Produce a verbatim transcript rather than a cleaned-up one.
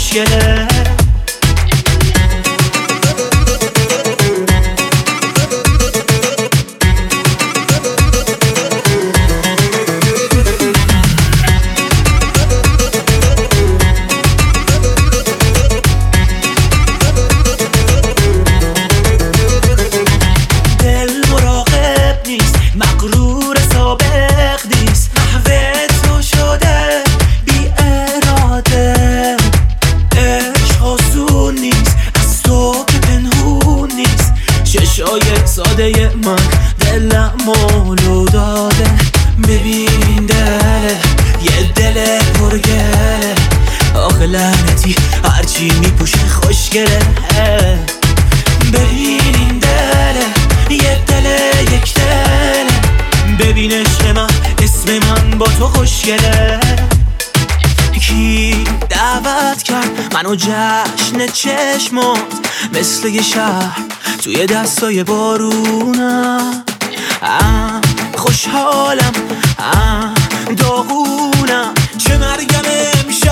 خوشگله. مغرور سابق نیست، محو تو شده بی اراده. عشق آسون نیست، از تو که پنهون نیست. چشای ساده من دلم مولو داده. ببین دله، یه دل پرگله. آخه لعنتی هرچی میپوشه خوشگله. ببین این دله، یه دل یک دله. ببین عشق من، اسم من با تو خوشگله. کی دعوت کرد منو جشن چشمات، مثل یه شهر توی دستای بارونم. ام خوشحالم، ام داغونم، چه مرگم امشب